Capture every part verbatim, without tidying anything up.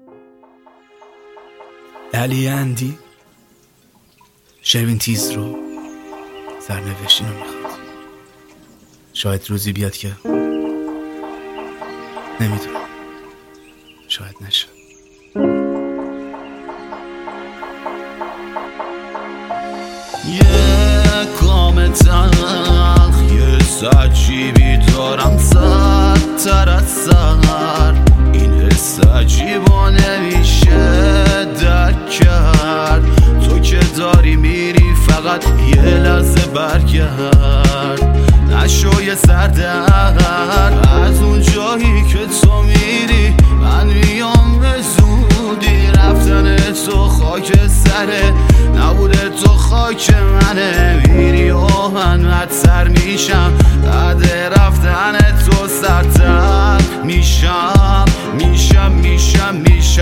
علی اندی شروین تیز رو سرنوشتین رو میخواد. شاید روزی بیاد که نمیدونم، شاید نشه. یه کام تلخ یه سجیبی دارم زد تر از سر. این حس عجیبا نمیشه درک کرد. تو که داری میری فقط یه لحظه برگرد. نشو یه سردرد از اون جایی که تو میری. من میام به زودی. رفتن تو خاک سره نبوده، تو خاک منه. میری و من بدتر میشم. بعد رفتن تو سرتر میشم میشم میشم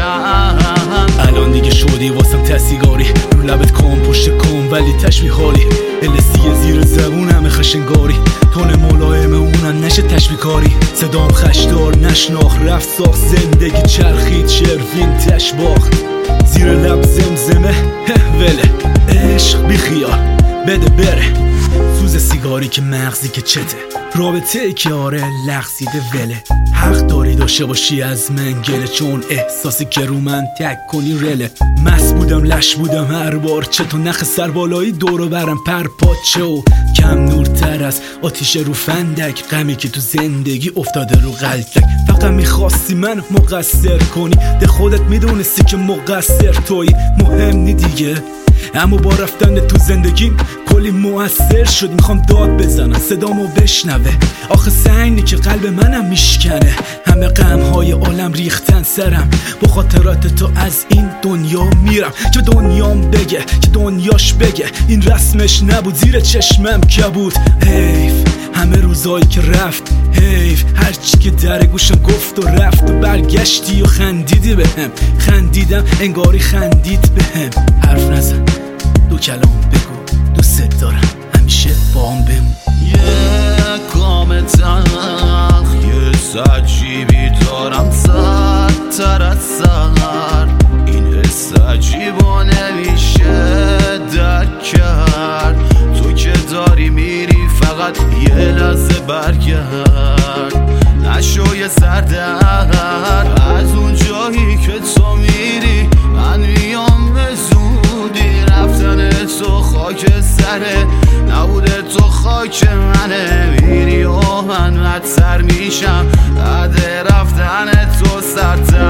میشم. الان دیگه شدی واسم تسیگاری. رو لبت کن پشت کن ولی تشبیه حالی. السیه زیر زبون همه خشنگاری. تون ملایم اونن نشه تشبیکاری. صدام خشدار نشناخ رفت ساخت. زندگی چرخید شروین تش باخت. زیر لب زمزمه وله. عشق بی خیال بده بره. سوز سیگاری که مغزی که چته. رابطه ای که آره لغزیده وله. حق داری داشته باشی از من گله. چون احساسی که رو من تک کنی رله. مست بودم لش بودم هر بار. چه تو نخ سر بالایی دورو برم پر پاچه و کم نورتر از آتیش رو فندک. غمی که تو زندگی افتاده رو قلتک. فقط میخواستی من مقصر کنی. ده خودت میدونستی که مقصر توی. مهم نی دیگه اما با رفتن تو زندگیم کلی موثر شد. میخوام داد بزنم صدامو بشنوه. آخه سنگی که قلب منم میشکنه. همه غمهای عالم ریختن سرم. با خاطرات تو از این دنیا میرم. که دنیام بگه که دنیاش بگه. این رسمش نبود زیر چشمم که بود. حیف همه روزایی که رفت. حیف هرچی که در گوشم گفت و رفت. و برگشتی و خندیدی بهم. خندیدم انگاری خندید بهم. حرف نزن دو کلام بگو دوست دارم همیشه با هم بمون. یه کام تلخ یه سجیبی دارم زد تر از سر. این حس عجیبا نمیشه درک کرد. تو که داری میری فقط یه لحظه برگرد. نشو یه سردرد از اون جایی که تو میری. من میام به زودی. رفتن تو خاک سره نبوده، تو خاک منه. میری و من بدتر میشم. بعد رفتن تو سرتر